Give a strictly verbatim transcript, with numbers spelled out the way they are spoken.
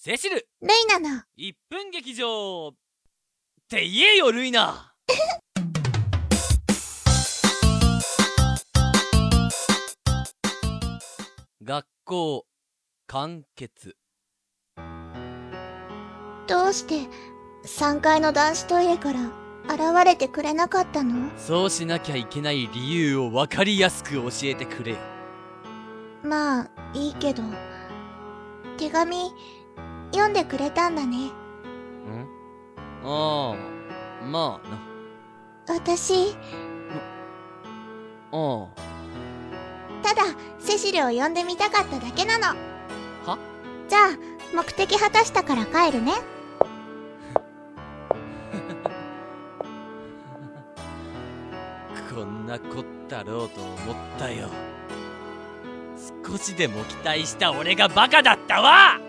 セシルルイナのいっぷん劇場って言えよルイナ学校完結。 どうしてさんがいの男子トイレから現れてくれなかったの？ そうしなきゃいけない理由を分かりやすく教えてくれよ。 まあいいけど、手紙読んでくれたんだね。 んああ、まあな。 私ああ、 ただセシルを呼んでみたかっただけなの。 は？ じゃあ目的果たしたから帰るね。 こんなこったろうと思ったよ。少しでも期待した俺がバカだったわ。